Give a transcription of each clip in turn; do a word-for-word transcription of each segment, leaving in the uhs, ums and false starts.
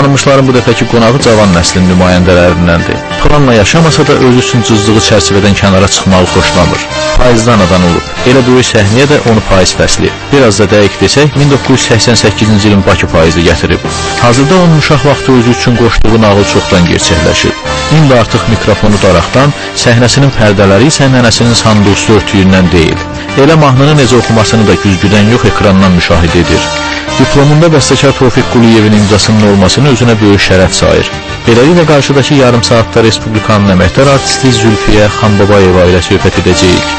Tanınmışların bu dəfəki qonağı cavan nəslin nümayəndələrindəndir. Planla yaşamasa da öz üçün cızdığı çərçivədən kənara çıxmağı xoşlamır. Payızdan anadan olub. Elə böyük səhnəyə də onu payız fəsli. Biraz da dəqiq desək, min doqquz yüz səksən səkkizinci ilin Bakı payızı gətirib. Hazırda onun uşaq vaxtı özü üçün qoşduğu nağıl çoxdan gerçəkləşib. İndi artıq mikrofonu daraqdan, səhnəsinin pərdələri isə nənəsinin sanduslu örtüyündən deyil. Elə mahnını necə oxumasını da güzgüdən yox, ekrandan müşahidə edir. Diplomunda bəstəkar Tofiq Quliyevin imzasının olmasını özünə böyük şərəf sayır. Beləliklə qarşıdakı yarım saatda Respublikanın əməkdar artisti Zülfiyə Xanbabayeva ilə söhbət edəcəyik.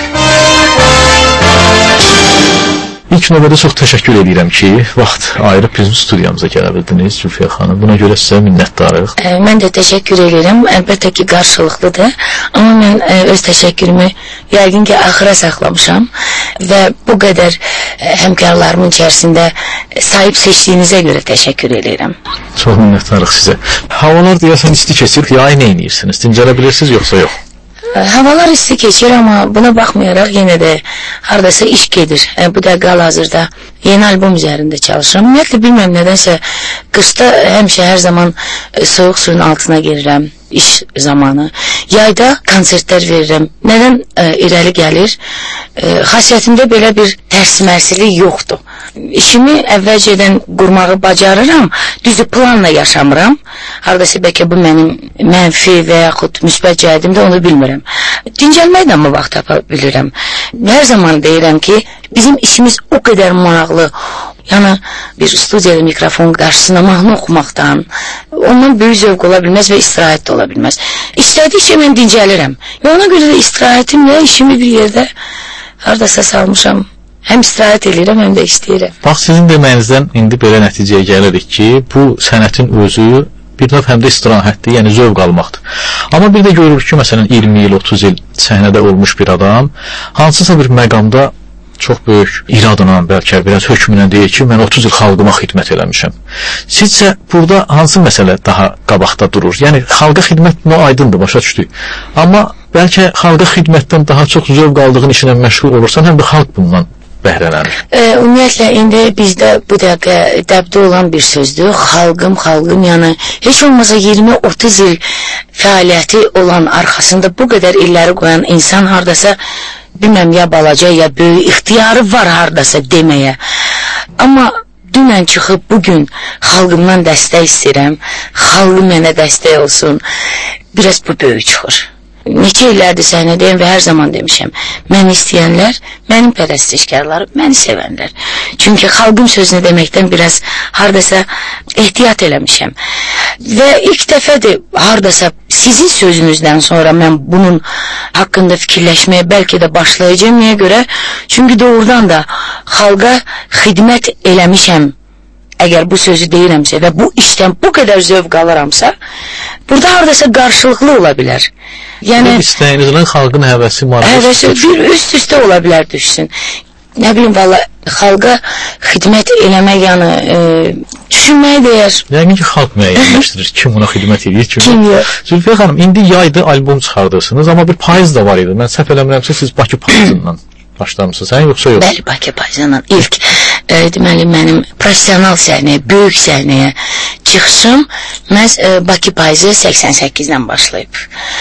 İlk növbədə çox təşəkkür edirəm ki, vaxt ayırıb bizim studiyamıza gələ bildiniz Zülfiyə xanım. Buna görə sizə minnətdarıq. E, mən də təşəkkür edirəm. Əlbəttə ki, qarşılıqlıdır. Amma mən e, öz təşəkkürümü yəqin ki, axıra saxlamışam və bu qədər e, həmkarlarımın içərisində sahib seçdiyinizə görə təşəkkür edirəm. Çox minnətdarıq sizə. Havalar deyəsən isti keçir, yayı nə edirsiniz? Dincələ bilirsiniz yoxsa yox? Havalar isti keçir, amma buna baxmayaraq yenə də haradasa iş gedir. E, bu da hal-hazırda yeni albom üzərində çalışıram. Ümumiyyətlə bilməm nədənsə qışda həmişə hər zaman e, soyuq suyun altına girirəm iş zamanı. Yayda konsertlər verirəm. Nədən e, irəli gəlir? E, xasiyyətimdə belə bir tərs-mərsilik yoxdur. İşimi əvvəlcədən qurmağı bacarıram, düzü planla yaşamıram. Haradasa bəlkə bu mənim mənfi və yaxud müsbət cəhətimdə onu bilmirəm. Dincəlməkdən mi vaxt tapa bilirəm? Hər zaman deyirəm ki, bizim işimiz o qədər maraqlı. Yəni bir studiyada mikrofon qarşısında mahnı oxumaqdan ondan böyük zövq ola bilməz və istirahət də ola bilməz. İstədikcə mən dincəlirəm. Və ona görə də istirahətimlə işimi bir yerdə haradasa salmışam. Həm istirahət edirəm, həm də istəyirəm. Bax, sizin deməyinizdən indi belə nəticəyə gəlirik ki, bu sənətin özü bir növ həm də istirahətdir, yəni zövq almaqdır. Amma bir də görürük ki, məsələn iyirmi il, otuz il səhnədə olmuş bir adam hansısa bir məqamda çox böyük iradla, bəlkə biraz hökmünə deyir ki, mən otuz il xalqıma xidmət eləmişəm. Sizcə burada hansı məsələ daha qabaqda durur? Yəni xalqa xidmət nə aydındır, başa düşdük. Amma bəlkə xalqa xidmətdən daha çox zövq aldığın işinə məşğul olursan, həm də xalq bundan bəhrələnir. E, ümumiyyətlə, indi bizdə bu dəqiqə dəbdə olan bir sözdür. Xalqım, xalqım, yəni heç olmasa iyirmi otuz il fəaliyyəti olan arxasında bu qədər illəri qoyan insan hardasa bilməm, ya balaca, ya böyük ixtiyarı var hardasa deməyə. Amma dünən çıxıb bugün xalqımdan dəstək istəyirəm, xalqım mənə dəstək olsun, biraz bu böyük çıxır. Neçə illərdir səhnədəyim və hər zaman demişəm, məni istəyənlər, mənim pərəstişkarlarım, məni sevənlər. Çünki xalqım sözünü deməkdən biraz hardasa ehtiyat eləmişəm. Və ilk dəfədir hardasa sizin sözünüzdən sonra mən bunun haqqında fikirləşməyə bəlkə də başlayacağım. Niyə görə? Çünki doğrudan da xalqa xidmət eləmişəm. Əgər bu sözü deyirəmsə və bu işdən bu qədər zövq alıramsa, burada hardasa qarşılıqlı ola bilər. Yəni, bu istəyinizlə xalqın həvəsi, həvəsi bir üst-üstə ola bilər düşsün. Nə bilim, valla xalqa xidmət eləmək, yəni e, düşünməyə deyər. Yəqin ki, xalq müəyyənləşdirir, kim ona xidmət edir, kim, kim yox. Zülfiyə xanım, indi yaydı albom çıxardırsınız, amma bir payız da var idi. Mən səhv eləmirəmsə, siz Bakı payızından başlamışsınız, sən yoxsa yox? Bəli, Bakı payızından ilk e, deməli, mənim profesional səhnəyə, böyük səhnəyə çıxışım məhz e, Bakı payızı səksən səkkizdən başlayıb.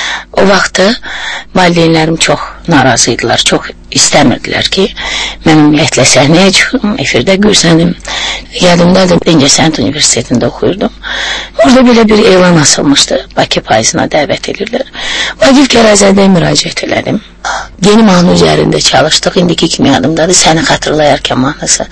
O vaxtı valideynlərim çox narazıydılar, çox istəmirdilər ki, mən ümumiyyətlə səhnəyə çıxım, efirdə görsənim. Yadımdadır, İncəsənət Universitetində oxuyurdum. Orada belə bir elan asılmışdı, Bakı payızına dəvət edirlər. Vaqif Qərəzədə müraciət elədim. Yeni mahnı üzərində çalışdıq, indiki kimi yadımdadır, səni xatırlayarkən mahnısı.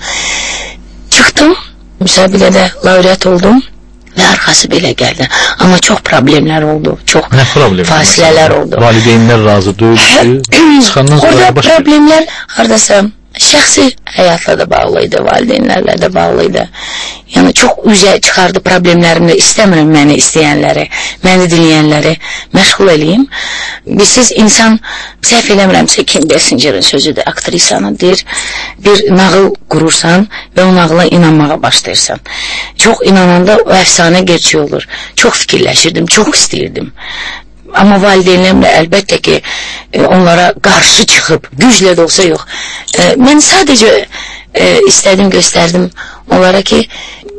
Çıxdım, müsabiqədə laureat oldum və arxası belə gəldi. Amma çox problemlər oldu, çox fasilələr oldu. Valideynlər razı deyildi. Orada problemlər haradasa şəxsi həyatla da bağlıydı, valideynlərlə də bağlıydı. Yəni çox üzə çıxardı problemlərimlə, istəmirəm məni istəyənləri, məni dinləyənləri məşğul eləyim. Siz insan, səhv eləmirəmsə, Kim Bessingerin sözüdür, aktrisanın deyir, bir nağıl qurursan və o nağıla inanmağa başlayırsan. Çox inananda o əfsanə gerçək olur. Çox fikirləşirdim, çox istəyirdim. Amma valideynlərimlə əlbəttə ki, onlara qarşı çıxıb, güclə də olsa yox. Mən sadəcə istədim, göstərdim onlara ki,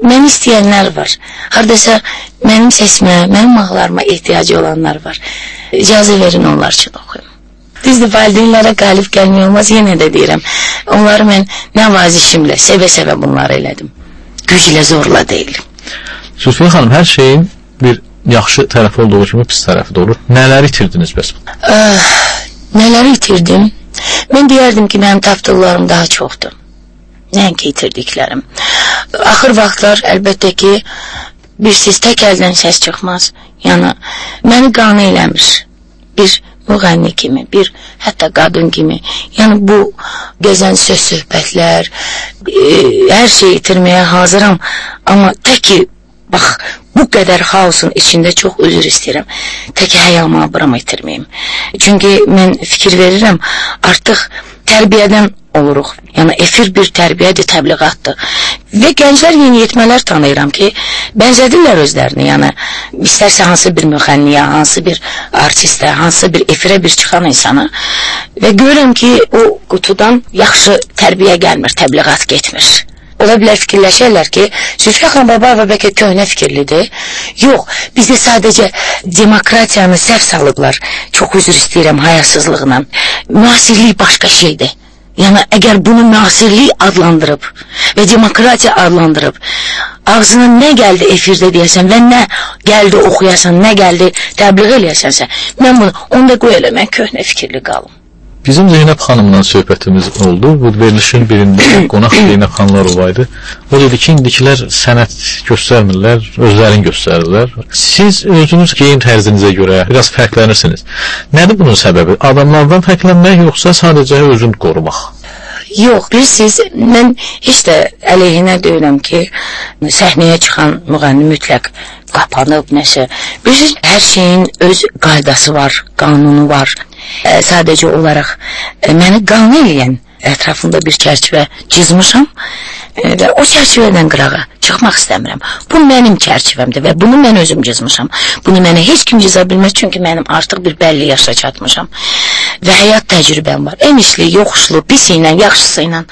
məni istəyənlər var. Hardasa mənim səsimə, mənim mahnılarıma ehtiyacı olanlar var. İcazə verin onlar üçün oxuyum. Düzdür, valideynlərə qalib gəlmək olmaz, yenə də deyirəm. Onları mən nəvazişimlə, sevə-sevə bunları elədim. Güclə, zorla deyil. Zülfiyə xanım, hər şeyin bir yaxşı tərəfi olduğu kimi pis tərəfi də olur. Nələri itirdiniz bəs? Ah, nələri itirdim? Mən deyərdim ki, mənim tapdıqlarım daha çoxdur. Nəinki itirdiklərim. Axır vaxtlar əlbəttə ki, bir siz tək əldən səs çıxmaz. Yəni, məni qane eləmir. Bir müğənni kimi, bir hətta qadın kimi. Yəni, bu gözən söz söhbətlər, e, hər şeyi itirməyə hazıram. Amma tək ki, bax, bu qədər xaosun içində çox özür istəyirəm. Tək həyamı abıram itirməyim. Çünki mən fikir verirəm, artıq tərbiyədən oluruq. Yəni, efir bir tərbiyədir, təbliğatdır. Və gənclər, yeniyetmələr tanıyıram ki, bənzədirlər özlərini. Yəni, istərsə hansı bir müğənniyə, hansı bir artistə, hansı bir efirə bir çıxan insana. Və görürəm ki, o qutudan yaxşı tərbiyə gəlmir, təbliğat getmir. Ola bilər fikirləşərlər ki, Zülfiyə xanım Babayeva bəlkə köhnə fikirlidir. Yox, bizdə sadəcə demokratiyanı səhv salıblar. Çox üzr istəyirəm hayasızlığına. Müasirlik başqa şeydir. Yəni, əgər bunu müasirlik adlandırıb və demokratiya adlandırıb, ağzına nə gəldi efirdə deyəsən və nə gəldi oxuyasan, nə gəldi təbliğ eləyəsənsə, mən bunu, onda qoy elə, mən köhnə fikirli qalım. Bizim Zeynəb xanımla söhbətimiz oldu. Bu verilişin birində qonaq Zeynəb xanımlar olaydı. O dedi ki, indikilər sənət göstərmirlər, özlərini göstərirlər. Siz özünüz geyim tərzinizə görə biraz fərqlənirsiniz. Nədir bunun səbəbi? Adamlardan fərqlənmək, yoxsa sadəcə özünü qorumaq? Yox, bilirsiniz, mən heç də əleyhinə deyirəm ki, səhnəyə çıxan müğənni mütləq qapanıb, nəsə. Bilirsiniz, hər şeyin öz qaydası var, qanunu var. E, sadəcə olaraq e, məni qane eləyən ətrafında bir çərçivə cizmişəm e, və o çərçivədən qırağa çıxmaq istəmirəm. Bu mənim çərçivəmdir və bunu mən özüm cizmişəm. Bunu mənə heç kim ciza bilməz, çünki mənim artıq bir bəlli yaşa çatmışam. Və həyat təcrübəm var. Enişli, yoxuşlu, pisi ilə, yaxşısı ilə.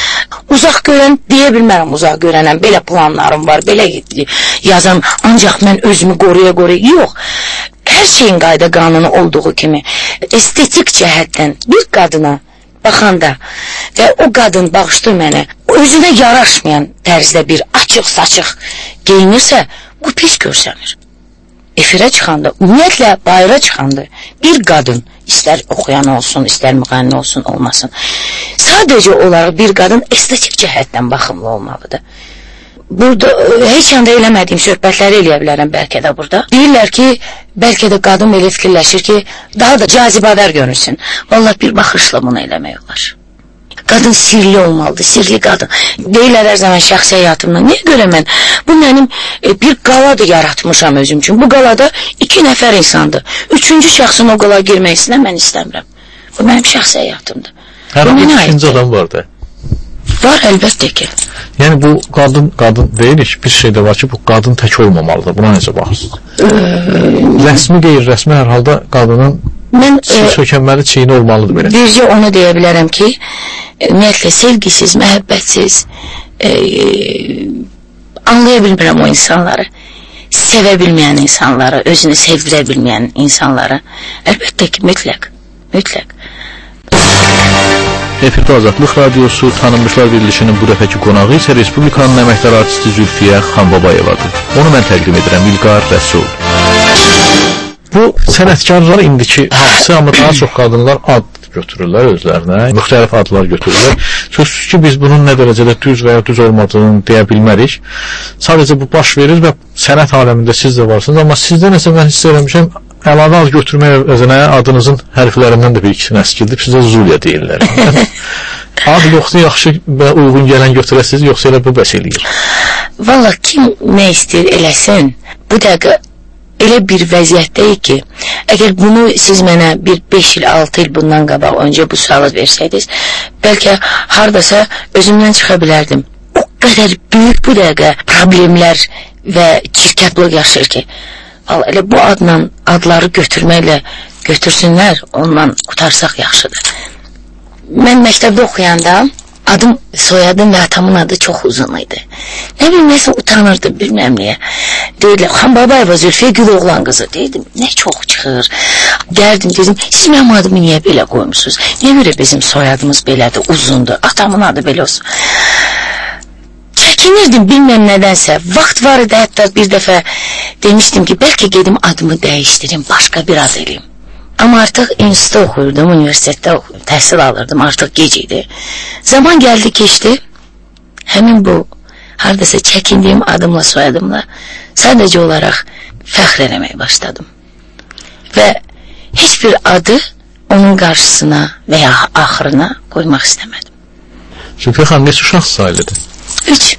Uzaq görən, deyə bilmərəm uzaq görənəm, belə planlarım var, belə yazam, ancaq mən özümü qoruya-qoruya, yox. Hər şeyin qayda qanunu olduğu kimi, estetik cəhətdən bir qadına baxanda və o qadın bağışdır mənə, özünə yaraşmayan tərzdə bir açıq-saçıq geyinirsə, bu pis görsənir. Efirə çıxanda, ümumiyyətlə bayıra çıxanda bir qadın, istər oxuyan olsun, istər müğənni olsun, olmasın, sadəcə olaraq bir qadın estetik cəhətdən baxımlı olmalıdır. Burada heç anda eləmədiyim söhbətləri eləyə bilərəm bəlkə də burada. Deyirlər ki, bəlkə də qadın elə fikirləşir ki, daha da cazibədar görünsün. Vallahi bir baxışla bunu eləmək olar. Qadın sirli olmalıdır, sirli qadın. Deyirlər hər zaman şəxsi həyatımdan. Niyə görə mən? Bu mənim e, bir qaladır yaratmışam özüm üçün. Bu qalada iki nəfər insandır. Üçüncü şəxsin o qalaya girməsindən mən istəmirəm. Bu mənim şəxsi həyatımdır. Hər bir ikinci adam var da. Var, əlbəttə ki. Yəni bu qadın, qadın deyirik, bir şey də var ki, bu qadın tək olmamalıdır. Buna necə baxırsınız? Rəsmi qeyri-rəsmi hər halda qadının mən, sökənməli çiyini olmalıdır belə. Bircə onu deyə bilərəm ki, ümumiyyətlə sevgisiz, məhəbbətsiz, e, anlaya bilmirəm o insanları, sevə bilməyən insanları, özünü sevdirə bilməyən insanları. Əlbəttə ki, mütləq, mütləq. Efirdə Azadlıq Radiosu Tanınmışlar verilişinin bu dəfəki qonağı isə Respublikanın əməkdar artisti Zülfiyə Xanbabayevadır. Onu mən təqdim edirəm, İlqar Rəsul. Bu sənətkarlar indiki hamısı, amma daha çox qadınlar ad götürürlər özlərinə, müxtəlif adlar götürürlər. Sözsüz ki, biz bunun nə dərəcədə düz və ya düz olmadığını deyə bilmərik. Sadəcə bu baş verir və sənət aləmində siz də varsınız, amma sizdə nəsə mən hiss eləmişəm, əlavə ad götürmək özünə adınızın hərflərindən də bir ikisini əskildib, sizə Zuliya deyirlər. Ad yoxsa yaxşı və uyğun gələn götürəsiniz, yoxsa elə bu bəs eləyir? Valla kim nə istəyir eləsin, bu dəqiqə elə bir vəziyyətdəyik ki, əgər bunu siz mənə bir beş il, altı il bundan qabaq öncə bu sualı versəydiniz, bəlkə haradasa özümdən çıxa bilərdim. O qədər böyük bu dəqiqə problemlər və çirkəblıq yaşır ki, valla elə bu adla, adları götürməklə götürsünlər, ondan qutarsaq yaxşıdır. Mən məktəbdə oxuyanda adım, soyadım və atamın adı çox uzun idi. Nə bileyim, nəsə utanırdı, bilməm niyə. Deyirlər, Xan Babayeva Zülfiyə Güloğlan qızı. Deyirdim, nə çox çıxır. Gəldim, dedim, siz mənim adımı niyə belə qoymuşsunuz? Niyə görə bizim soyadımız belədir, uzundur, atamın adı belə olsun. Çəkinirdim, bilməm nədənsə. Vaxt var idi, hətta bir dəfə demişdim ki, bəlkə gedim adımı dəyişdirim, başqa bir ad eləyim. Amma artıq institutda oxuyurdum, universitetdə oxuyurdum, təhsil alırdım, artıq gec idi. Zaman gəldi, keçdi. Həmin bu, haradasa çəkindiyim adımla, soyadımla sadəcə olaraq fəxr eləməyə başladım. Və heç bir adı onun qarşısına və ya axırına qoymaq istəmədim. Zülfiyə xanım, neçə uşaq sayılıdır? Üç.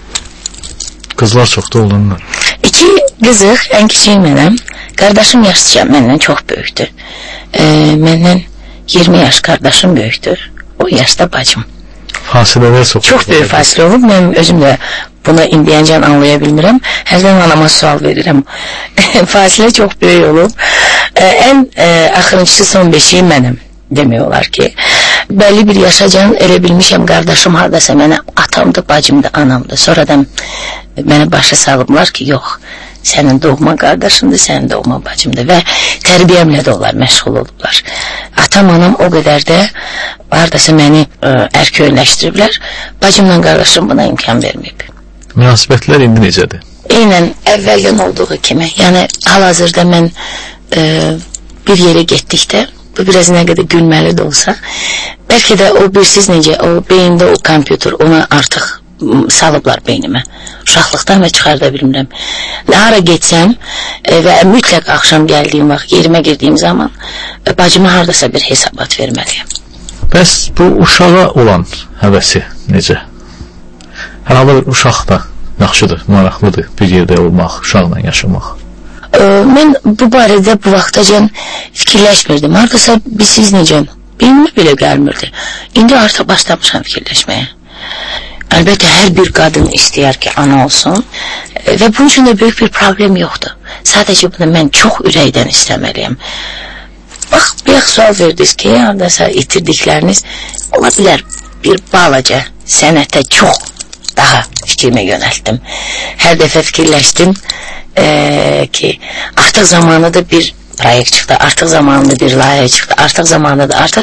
Qızlar çoxda olunlar. İki qızıq, ən kiçik mənəm. Qardaşım yaşlıca məndən çox böyükdür. E, məndən iyirmi yaş qardaşım böyükdür. O yaşda bacım. Fasilələr çox. Çox böyük fasilə olub. Mən özüm də bunu indiyəncan anlaya bilmirəm. Hərdən anama sual verirəm. Fasilə çox böyük olub. E, ən e, axırıncısı son beşiyi mənəm. Demək olar ki, bəlli bir yaşacan elə bilmişəm, qardaşım haradasa mənə atamdı, bacımdı, anamdı. Sonradan mənə başa salıblar ki, yox, sənin doğma qardaşındır, sənin doğma bacımdır və tərbiyəmlə də onlar məşğul olublar. Atam, anam o qədər də haradasa məni ə, ərköyləşdiriblər, bacımla qardaşım buna imkan verməyib. Münasibətlər indi necədir? Eynən əvvəldən olduğu kimi, yəni hal-hazırda mən ə, bir yerə getdikdə, bu biraz nə qədər gülməli də olsa, bəlkə də o birsiz necə, o beyində o kompüter, ona artıq salıblar beynimə. Uşaqlıqdan və çıxarda bilmirəm. Nə ara getsəm e, və mütləq axşam gəldiyim vaxt, yerimə girdiyim zaman e, bacıma haradasa bir hesabat verməliyəm. Bəs bu uşağa olan həvəsi necə? Hər halda uşaq da yaxşıdır, maraqlıdır bir yerdə olmaq, uşaqla yaşamaq. Mən bu barədə bu vaxtacan fikirləşmirdim. Haradasa siz necə? Beynimə belə gəlmirdi. İndi artıq başlamışam fikirləşməyə. Əlbəttə, hər bir qadın istəyər ki, ana olsun və bunun üçün də böyük bir problem yoxdur. Sadəcə bunu mən çox ürəkdən istəməliyəm. Bax, bir sual verdiniz ki, haradasa itirdikləriniz ola bilər bir balaca sənətə çox daha fikrimi yönəltdim. Hər dəfə fikirləşdim Ee, ki artıq zamanında bir proyekt çıxdı, artıq zamanında bir layihə çıxdı, artıq zamanında artıq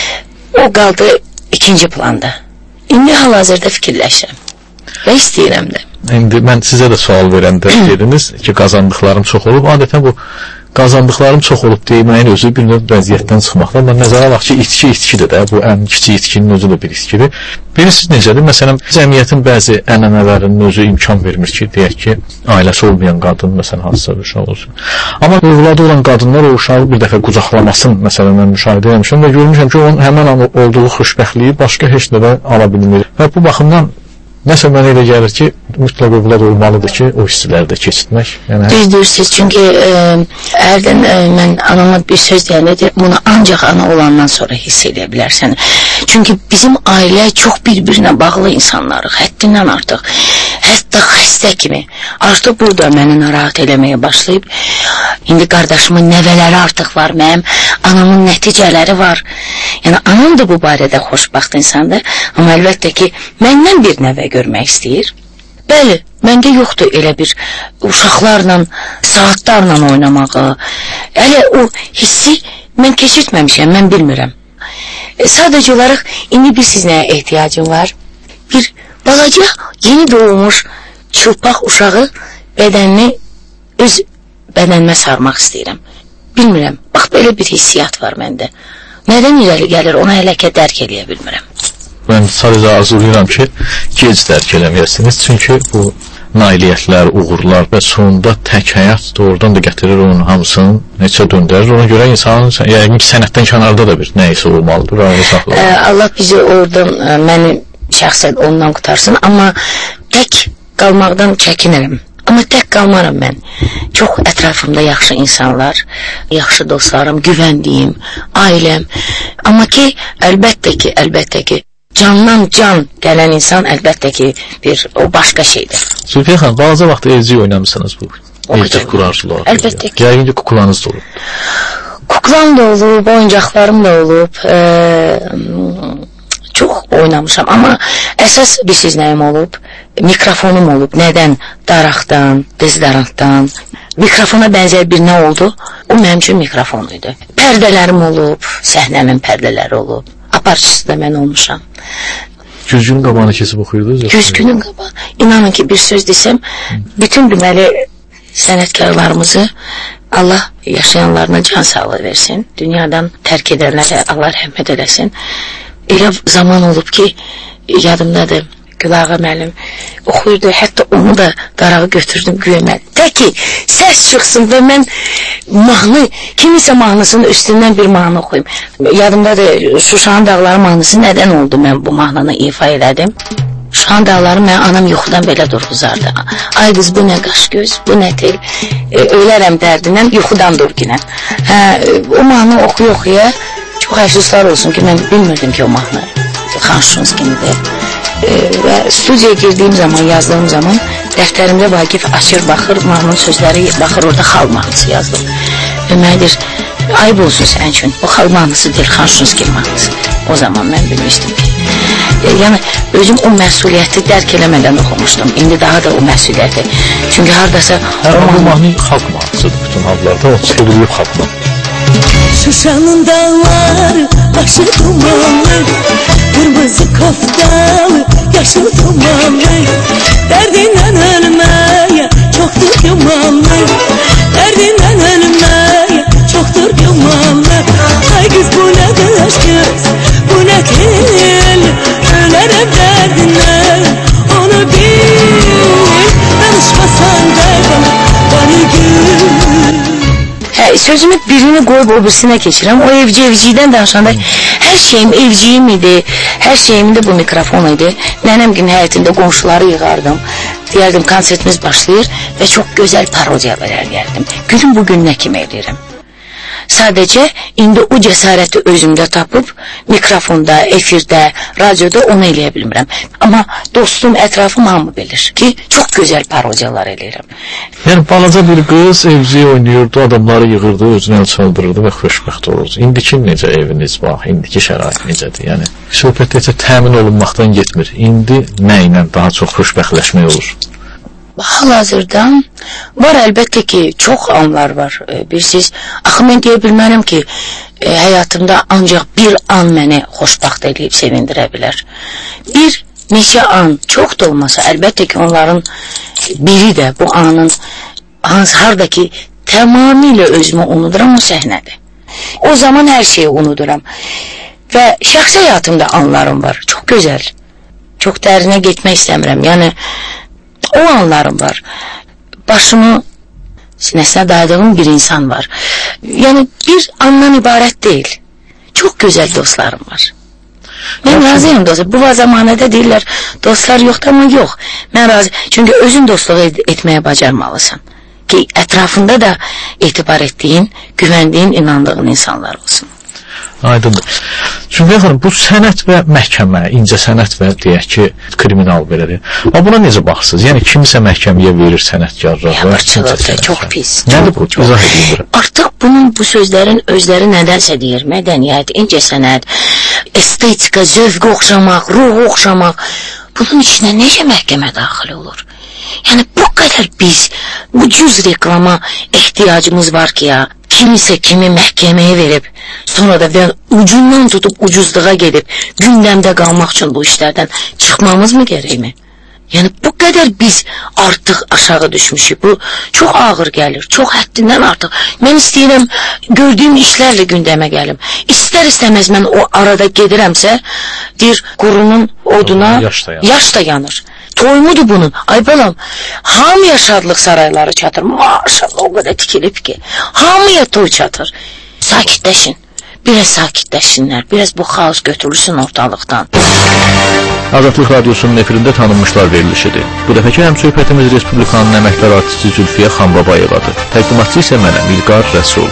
o qaldı ikinci planda. İndi hal-hazırda fikirləşirəm və istəyirəm də. İndi mən sizə də sual verəndə dediniz ki, qazandıqlarım çox olub. Adətən bu qazandıqlarım çox olub deməyin özü bir növ vəziyyətdən çıxmaqdan. Mən nəzərə alaq ki, itki itkidir də, bu ən kiçik itkinin özü də bir itkidir. Birisi necədir? Məsələn, cəmiyyətin bəzi ənənələrinin özü imkan vermir ki, deyək ki, ailəsi olmayan qadın, məsələn, hansısa bir uşaq olsun. Amma övladı olan qadınlar o uşağı bir dəfə qucaqlamasın, məsələn, mən müşahidə etmişəm və görmüşəm ki, onun həmən an olduğu xoşbəxtliyi başqa heç nədə ala bilmir. Və bu baxımdan nəsə mənə elə gəlir ki, mütləq övlad olmalıdır ki, o hissləri də keçirtmək. Yəni, Düz deyirsiz, çünki e, hərdən e, mən anama bir söz deyəndə deyir, bunu ancaq ana olandan sonra hiss edə bilərsən. Çünki bizim ailə çox bir-birinə bağlı insanlarıq, həddindən artıq. Hətta xəstə kimi. Artıq burada məni narahat eləməyə başlayıb. İndi qardaşımın nəvələri artıq var, mənim anamın nəticələri var. Yəni, anam da bu barədə xoşbaxt insandır. Amma əlbəttə ki, məndən bir nəvə görmək istəyir. Bəli, məndə yoxdur elə bir uşaqlarla, saatlarla oynamağı. Hələ o hissi mən keçirtməmişəm, mən bilmirəm. E, sadəcə olaraq indi bir siz nəyə ehtiyacım var? Bir balaca, yeni doğmuş çılpaq uşağı bədənini öz bədənimə sarmaq istəyirəm. Bilmirəm, bax belə bir hissiyat var məndə. Nədən irəli gəlir, ona hələ ki dərk eləyə bilmirəm. Mən sadəcə arzulayıram ki, gec dərk eləməyəsiniz, çünki bu nailiyyətlər, uğurlar və sonunda tək həyat doğrudan da gətirir onun hamısını neçə döndərir. Ona görə insanın, yəni ki, sənətdən kənarda da bir nəysə olmalıdır. Ə, Allah bizi oradan, ə, məni şəxsən ondan qutarsın, amma tək qalmaqdan çəkinirəm. Amma tək qalmaram mən. Çox ətrafımda yaxşı insanlar, yaxşı dostlarım, güvəndiyim, ailəm. Amma ki, əlbəttə ki, əlbəttə ki, candan can gələn insan əlbəttə ki, bir o başqa şeydir. Zülfiyə xanım, balaca vaxt evcik oynamısınız bu? Evcik qurarcılar. Əlbəttə ki. Yəqin ki, kuklanız da olub. Kuklam da olub, oyuncaqlarım da olub. Ee, çox oynamışam. Amma əsas bilirsiniz nəyim olub? Mikrofonum olub. Nədən? Daraqdan, dezodorantdan. Mikrofona bənzər bir nə oldu? O mənim üçün mikrofon idi. Pərdələrim olub, səhnəmin pərdələri olub. Aparıcısı da mən olmuşam. Güzgünün qabağına keçib oxuyurdunuz? Güzgünün qabağına. İnanın ki, bir söz desəm, bütün deməli sənətkarlarımızı Allah yaşayanlarına can sağlığı versin. Dünyadan tərk edənlərə Allah rəhmət eləsin. Elə zaman olub ki, yadımdadır. Gülağa müəllim oxuyurdu, hətta onu da qarağı götürdüm güya. Tək ki, səs çıxsın və mən mahnı, kimisə mahnısının üstündən bir mahnı oxuyum. Yadımdadır, Şuşanın Dağları mahnısı nədən oldu mən bu mahnını ifa elədim? Şuşanın Dağları mən anam yuxudan belə durğuzardı. Ay qız, bu nə qaş göz, bu nə tel, e, ölərəm dərdindən, yuxudan durginən. Hə, o mahnı oxuya-oxuya, çox əfsuslar olsun ki, mən bilmirdim ki, o mahnı Xanşunskinidir. E, və studiyaya girdiyim zaman, yazdığım zaman dəftərimdə Vaqif açır, baxır, mahnının sözləri, baxır, orada xal mahnısı yazdım. Və mənə deyir, ayıb olsun sənin üçün, o xal mahnısı deyil, Xanşunskin mahnısı. O zaman mən bilmişdim ki, e, yəni özüm o məsuliyyəti dərk eləmədən oxumuşdum. İndi daha da o məsuliyyəti. Çünki haradasa... Hə, o mahnı xalq mahnısıdır bütün hallarda, o çevrilib xalq mahnısı. Şuşanın dağları, başı dumanlı, kırmızı kaftalı, yaşıl dumanlı. Derdinden ölmeye çoktur yumanlı, derdinden ölmeye çoktur yumanlı. Ay kız, bu ne kız kız, bu ne tel, ölerim derdinden, onu bil. Danışmasan derdim, bana gül. Hə, sözümü birini qoyub o birisine keçirəm. O evci-evcidən danışanda hər şeyim evciyim idi, hər şeyim də bu mikrofon idi. Nənəm gün həyətində qonşuları yığardım. Deyərdim, konsertimiz başlayır və çox gözəl parodiyalar eləyərdim. Günün bugün nə kimi eləyirəm? Sadəcə indi o cəsarəti özümdə tapıb mikrofonda, efirdə, radioda onu eləyə bilmirəm. Amma dostum, ətrafım hamı bilir ki, çox gözəl parodiyalar eləyirəm. Yəni balaca bir qız evciyi oynayırdı, adamları yığırdı, özünü el çaldırırdı və xoşbəxt olurdu. İndiki necə eviniz var, indiki şərait necədir? Yəni söhbət necə təmin olunmaqdan getmir. İndi nə ilə daha çox xoşbəxtləşmək olur? Hal-hazırda var, əlbəttə ki, çox anlar var. E, bilirsiniz, axı mən deyə bilmərəm ki, e, həyatımda ancaq bir an məni xoşbaxt edib sevindirə bilər. Bir neçə an, çox da olmasa, əlbəttə ki, onların biri də bu anın hansı, harda ki, tamamilə özümü unuduram, o səhnədir. O zaman hər şeyi unuduram. Və şəxsi həyatımda anlarım var, çox gözəl. Çox dərinə getmək istəmirəm, yəni o anlarım var. Başımı sinəsinə dayadığım bir insan var. Yəni bir andan ibarət deyil. Çox gözəl dostlarım var. Mən razıyım dostlar. Bu zamanədə deyirlər, dostlar yoxdur, amma yox. Mən razı. Çünki özün dostluq ed etməyə bacarmalısan. Ki ətrafında da etibar etdiyin, güvəndiyin, inandığın insanlar olsun. Aydındır. Çünki xanım, bu sənət və məhkəmə, incə sənət və deyək ki, kriminal belədir. Amma buna necə baxırsınız? Yəni kimsə məhkəməyə verir sənətkarlar. Yaxşılıqdır, çox pis. Nədir bu? İzah edin. Artıq bunun, bu sözlərin özləri nədənsə deyir. Mədəniyyət, incə sənət, estetika, zövq oxşamaq, ruh oxşamaq. Bunun içinə necə məhkəmə daxil olur? Yəni bu qədər biz ucuz reklama ehtiyacımız var ki ya, kimisə kimi məhkəməyə verib, sonra da və ucundan tutub ucuzluğa gedib, gündəmdə qalmaq üçün bu işlərdən çıxmamız mı gərəkmi? Yəni bu qədər biz artıq aşağı düşmüşük. Bu çox ağır gəlir, çox həddindən artıq. Mən istəyirəm gördüyüm işlərlə gündəmə gəlim. İstər istəməz mən o arada gedirəmsə, deyir qurunun oduna yaş da yanır. Yaş da yanır. Toymudur bunun. Ay balam, hamıya şadlıq sarayları çatır. Maşallah o qədər tikilib ki. Hamıya toy çatır. Sakitləşin. Biraz sakitləşsinlər. Biraz bu xaos götürülsün ortalıqdan. Azadlıq Radyosu'nun efirində tanınmışlar verilişidir. Bu dəfəki həmsöhbətimiz Respublikanın əməkdar artisti Zülfiyə Xanbabayevadır. Təqdimatçı isə mənəm, İlqar Rəsul.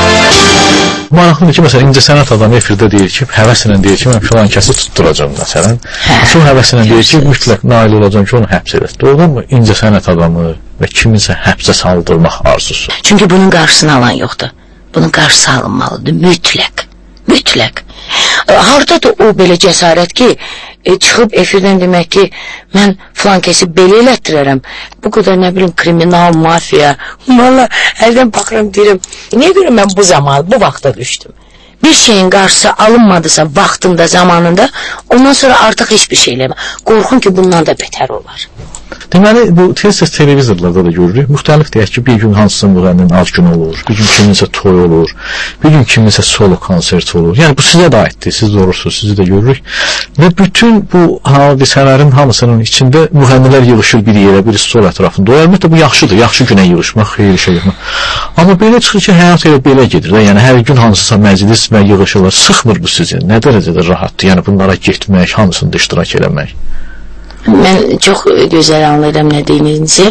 Maraqlıdır ki, məsələn, incə sənət adamı efirdə deyir ki, həvəslə deyir ki, mən filan kəsi tutturacam, məsələn. Çox həvəslə deyir ki, mütləq nail olacam ki, onu həbs edək. Doğrudanmı incə sənət adamı və kiminsə həbsə saldırmaq arzusu? Çünki bunun qarşısını alan yoxdur. Bunun qarşısı alınmalıdır, mütləq. Mütləq. Hardadır o belə cəsarət ki, e, çıxıb efirdən demək ki, mən filan kəsi belə elətdirərəm. Bu qədər nə bilim kriminal, mafiya. Valla əldən baxıram deyirəm, niyə görə mən bu zaman, bu vaxta düşdüm? Bir şeyin qarşısı alınmadısa vaxtında, zamanında, ondan sonra artıq hiçbir şey eləmə. Qorxun ki, bundan da betər olar. Deməli, bu tez-tez televizorlarda da görürük. Müxtəlif deyək ki, bir gün hansısa müğənninin ad günü olur, bir gün kiminsə toy olur, bir gün kiminsə solo konsert olur. Yəni, bu sizə də aiddir, siz doğrusunuz, sizi də görürük. Və bütün bu hadisələrin hamısının içində müğənnilər yığışır bir yerə, bir stol ətrafında. O, əlbəttə, bu yaxşıdır, yaxşı günə yığışmaq, xeyir işə yığmaq. Amma belə çıxır ki, həyat elə belə gedir. Yəni, hər gün hansısa məclis və yığışırlar. Sıxmır bu sizi, nə dərəcədə rahatdır? Yəni, bunlara getmək, hamısında iştirak eləmək. Mən çox gözəl anlayıram nə deyinizi.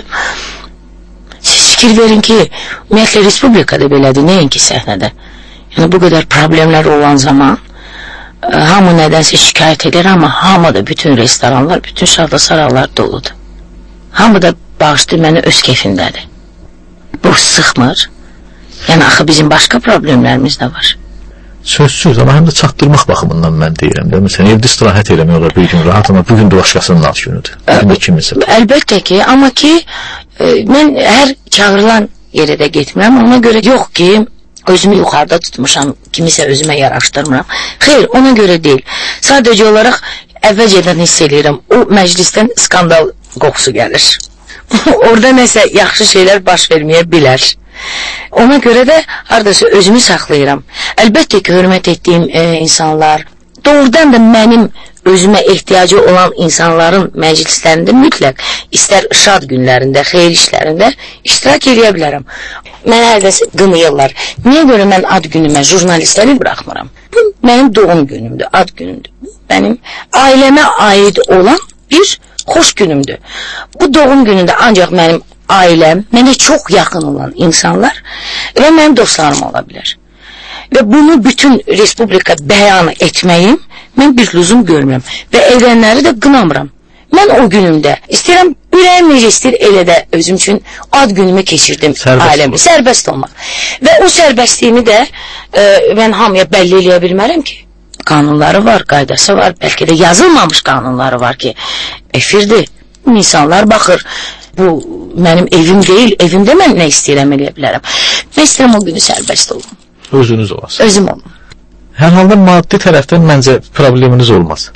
Siz fikir verin ki, ümumiyyətlə Respublikada belədir, nəinki səhnədə. Yəni bu qədər problemlər olan zaman hamı nədənsə şikayət edir, amma hamı da bütün restoranlar, bütün şadlı-saraylar doludur. Hamı da bağışdır məni öz keyfindədir. Bu sıxmır. Yəni axı bizim başqa problemlərimiz də var. Sözsüz, amma həm də çatdırmaq baxımından mən deyirəm də. Məsələn, evdə istirahət eləmək olar bir gün rahat, amma bugün də başqasının ad günüdür. Bugün kiminsə. Əlbəttə ki, amma ki, e, mən hər çağırılan yerə də getmirəm. Ona görə yox ki, özümü yuxarıda tutmuşam, kimisə özümə yaraşdırmıram. Xeyr, ona görə deyil. Sadəcə olaraq əvvəlcədən hiss edirəm, o məclisdən skandal qoxusu gəlir. Orada nəsə yaxşı şeylər baş verməyə bilər. Ona görə də haradasa özümü saxlayıram. Əlbəttə ki, hörmət etdiyim e, insanlar, doğrudan da mənim özümə ehtiyacı olan insanların məclislərində mütləq, istər şad günlərində, xeyir işlərində iştirak edə bilərəm. Mənə hərdəsə qınıyırlar. Niyə görə mən ad günümə jurnalistləri buraxmıram? Bu mənim doğum günümdür, ad günümdür. Mənim ailəmə aid olan bir xoş günümdür. Bu doğum günündə ancaq mənim ailəm, mənə çox yaxın olan insanlar və mənim dostlarım ola bilər. Və bunu bütün Respublika bəyan etməyim, mən bir lüzum görmürəm və edənləri də qınamıram. Mən o günümdə istəyirəm, ürəyim necə istəyir, elə də özüm üçün ad günümü keçirdim ailəmi, sərbəst olmaq. Və o sərbəstliyimi də e, mən hamıya bəlli eləyə bilmərəm ki. Qanunları var, qaydası var, bəlkə də yazılmamış qanunları var ki, efirdir, insanlar baxır, bu mənim evim deyil, evimdə mən nə istəyirəm eləyə bilərəm. Mən istəyirəm o günü sərbəst olun. Özünüz olasın. Özüm olun. Hər halda maddi tərəfdən məncə probleminiz olmaz.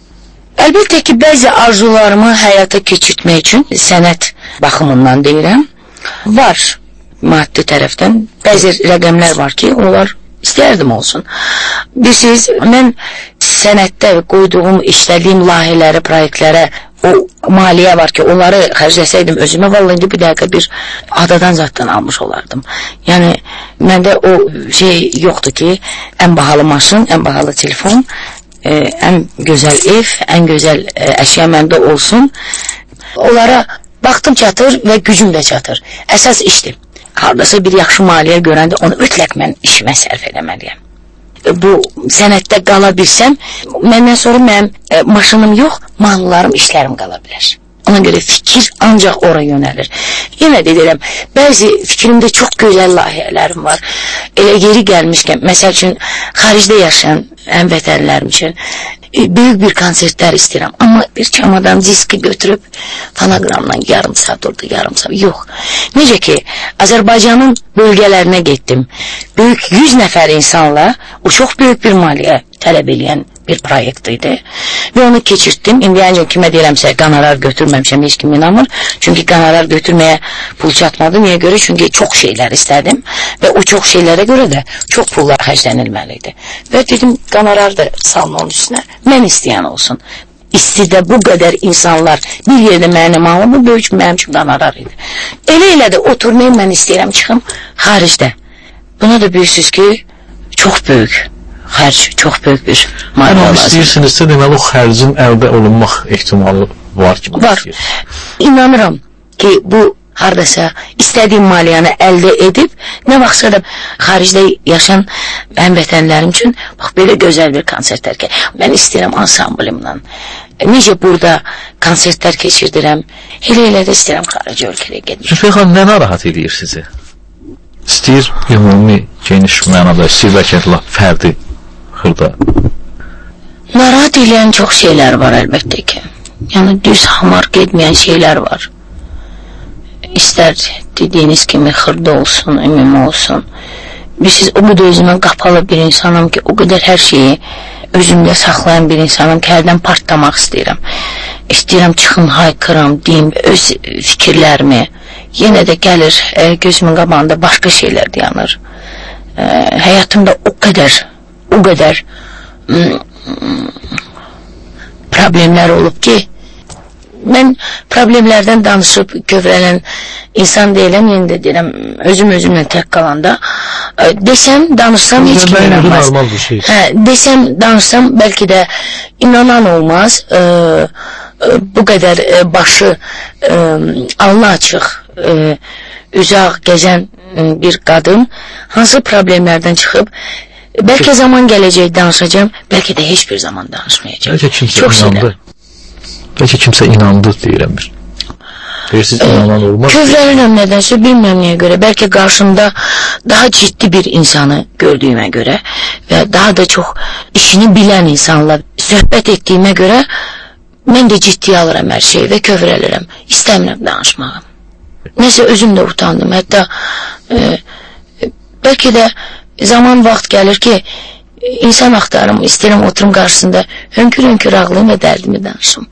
Əlbəttə ki, bəzi arzularımı həyata keçirtmək üçün sənət baxımından deyirəm, var maddi tərəfdən. Bəzi rəqəmlər var ki, onlar istərdim olsun. Bilirsiniz, mən sənətdə qoyduğum, işlədiyim layihələri, proyektlərə o maliyyə var ki, onları xərcləsəydim özümə, vallahi indi bir dəqiqə bir adadan zaddan almış olardım. Yəni, məndə o şey yoxdur ki, ən bahalı maşın, ən bahalı telefon, e, ən gözəl ev, ən gözəl e, əşya məndə olsun. Onlara vaxtım çatır və gücüm də çatır. Əsas işdir. Haradasa bir yaxşı maliyyə görəndə onu mütləq mən işimə sərf eləməliyəm. Bu sənətdə qala bilsəm, məndən sonra mənim e, maşınım yox, mallarım, işlərim qala bilər. Ona görə fikir ancaq ora yönəlir. Yenə də deyirəm, bəzi fikrimdə çox gözəl layihələrim var. Elə yeri gəlmişkən, məsəl üçün, xaricdə yaşayan həmvətənlərim üçün e, böyük bir konsertlər istəyirəm. Amma bir çamadan diski götürüb, fonogramdan yarım saat orada, yarım saat, yox. Necə ki, Azərbaycanın bölgələrinə getdim. Böyük yüz nəfər insanla, o çox böyük bir maliyyə tələb eləyən bir proyekt idi və onu keçirtdim. İndi ancaq kimə deyirəmsə, qanarar götürməmişəm, heç kim inanmır. Çünki qanarar götürməyə pul çatmadı. Niyə görə? Çünki çox şeylər istədim və o çox şeylərə görə də çox pullar xərclənilməli. Və dedim, qanarar da salma onun üstünə, mən istəyən olsun. İstidə bu qədər insanlar bir yerdə mənim alım, bu böyük mənim üçün qanarar idi. Elə elə də o turneyi mən istəyirəm çıxım xaricdə. Buna da bilirsiniz ki, çox böyük xərc, çox böyük bir maliyyə lazım. İstəyirsinizsə, deməli, o xərcin əldə olunmaq ehtimalı var ki. Var. İnanıram ki, bu haradasa istədiyim maliyyəni əldə edib, nə vaxtsa da xaricdə yaşayan həmvətənlərim üçün bax, belə gözəl bir konsertlər ki, mən istəyirəm ansamblimlə. Necə burada konsertlər keçirdirəm, elə elə də istəyirəm xarici ölkəyə gedim. Zülfiyə xanım, nə narahat edir sizi? İstəyir ümumi, geniş mənada, istəyir bəlkə fərdi xırda Narahat edən çox şeylər var əlbəttə ki. Yəni düz hamar getməyən şeylər var. İstər dediyiniz kimi xırda olsun, ümumi olsun. Siz o qədər özümə qapalı bir insanım ki, o qədər hər şeyi özümdə saxlayan bir insanım ki, hərdən partlamaq istəyirəm. İstəyirəm çıxım, haykıram, deyim öz fikirlərimi. Yenə də gəlir e, gözümün qabağında başqa şeylər dayanır. E, həyatımda o qədər, o qədər mm, problemlər olub ki, mən problemlərdən danışıb kövrələn insan deyiləm, yenə də deyirəm, özüm özümlə tək qalanda e, desəm, danışsam heç kim inanmaz. Hə, desəm, danışsam bəlkə də inanan olmaz. E, e, bu qədər e, başı e, alnı açıq, e, üzaq gəzən bir qadın hansı problemlərdən çıxıb, bəlkə zaman gələcək danışacağım, bəlkə də heç bir zaman danışmayacağım. Bəlkə kimsə inandı. Bəlkə kimsə inandı deyirəm bir. Deyirsiniz, inanan olmaz. Kövrəlirəm nədənsə, bilməm niyə görə. Bəlkə qarşımda daha ciddi bir insanı gördüyümə görə və daha da çox işini bilən insanla söhbət etdiyimə görə mən də ciddiyə alıram hər şeyi və kövrəlirəm. İstəmirəm danışmağı. Nəsə özüm də utandım. Hətta e, bəlkə də zaman vaxt gəlir ki, insan axtarım, istəyirəm oturum qarşısında hönkür-hönkür ağlayım və dərdimi danışım.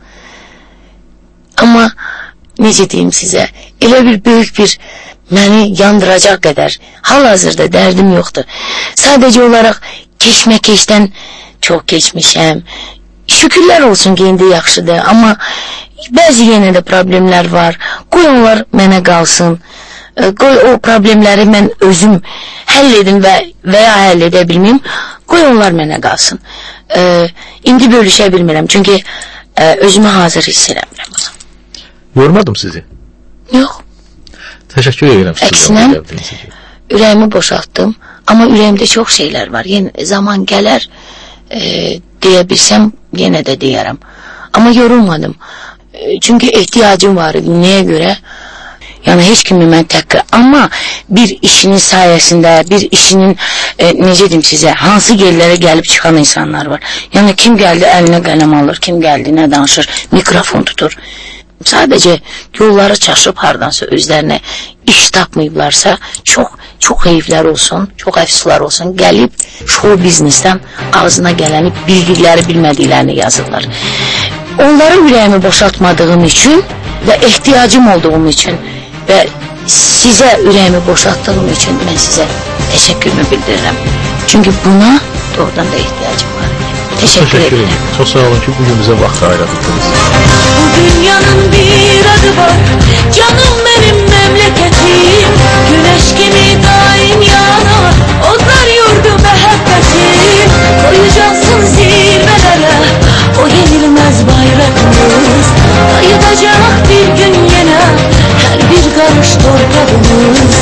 Amma necə deyim sizə, elə bir böyük bir məni yandıracaq qədər hal-hazırda dərdim yoxdur. Sadəcə olaraq keçmə-keçdən çox keçmişəm. Şükürlər olsun ki, indi yaxşıdır, amma bəzi yenə də problemlər var. Qoy onlar mənə qalsın. Qoy o problemləri mən özüm həll edim və, və ya həll edə bilməyim. Qoy onlar mənə qalsın. E, indi bölüşə bilmirəm, çünki e, özümü hazır hiss eləmirəm. Yormadım sizi? Yox. Təşəkkür edirəm. Əksinə, ürəyimi boşaltdım, amma ürəyimdə çox şeylər var. Yenə zaman gələr, e, deyə bilsəm, yenə də deyərəm. Amma yorulmadım. E, çünki ehtiyacım var idi. Nəyə görə? Yəni, heç kimi mən tək, amma bir işinin sayəsində, bir işinin, e, necə deyim sizə, hansı yerlərə gəlib çıxan insanlar var. Yəni, kim gəldi, əlinə qələm alır, kim gəldi, nə danışır, mikrofon tutur. Sadəcə yolları çaşıb hardansa özlərinə iş tapmayıblarsa, çox, çox heyflər olsun, çox əfsuslar olsun, gəlib show biznesdən ağzına gələni bildikləri, bilmədiklərini yazırlar. Onları ürəyimi boşaltmadığım üçün və ehtiyacım olduğum üçün və sizə ürəyimi boşaltdığım üçün mən sizə təşəkkürümü bildirirəm. Çünki buna doğrudan da ehtiyacım var. Teşekkür ederim. Çok sağ olun ki bugün bize vakti ayırdınız. Bu dünyanın bir adı var, canım benim memleketim. Güneş gibi daim yanar, onlar yurdu mehabbetim. Koyacaksın zirvelere, o yenilmez bayrakımız. Ayıdacak bir gün yine, her bir karış torpağımız.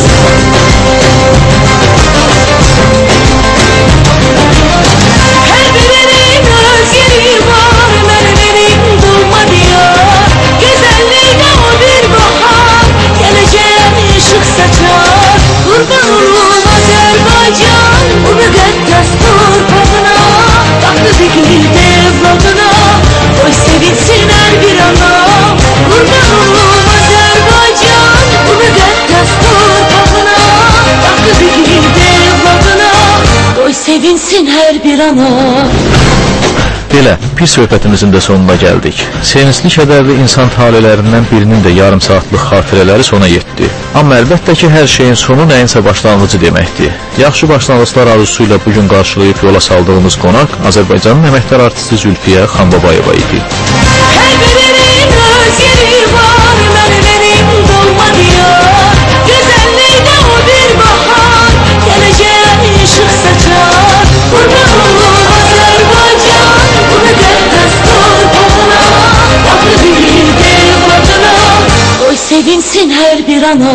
Kurban olum Azerbaycan, bu müqəddəs torpağına. Baxdı dikildi evladına, qoy sevinsin hər bir ana. Kurban olum Azerbaycan, bu müqəddəs torpağına. Baxdı dikildi evladına, qoy sevinsin hər bir ana. Belə, bir söhbətimizin də sonuna gəldik. Sevincli kədərli insan talelərindən birinin də yarım saatlıq xatirələri sona yetdi. Amma əlbəttə ki, hər şeyin sonu nəyinsə başlanğıcı deməkdir. Yaxşı başlanğıclar arzusuyla bugün qarşılayıb yola saldığımız qonaq Azərbaycanın əməkdar artisti Zülfiyə Xanbabayeva idi. Hər birinin öz yeri var, mən benim dolma diyar. Gözəllikdə o bir bahar, gələcək işıq saçar. Kurban olum Azərbaycan, bu müqəddəs torpağına. Baxdı dikildi evladına, qoy sevinsin hər bir ana.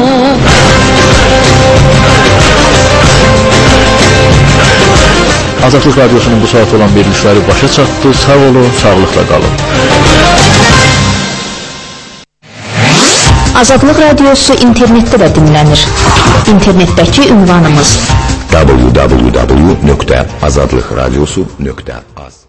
Azadlıq Radyosunun bu saat olan verilişləri başa çatdı. Sağ olun, sağlıqla qalın. Azadlıq Radyosu internetdə də dinlənir. İnternetdəki ünvanımız w w w nöqtə azadlıqradyosu nöqtə az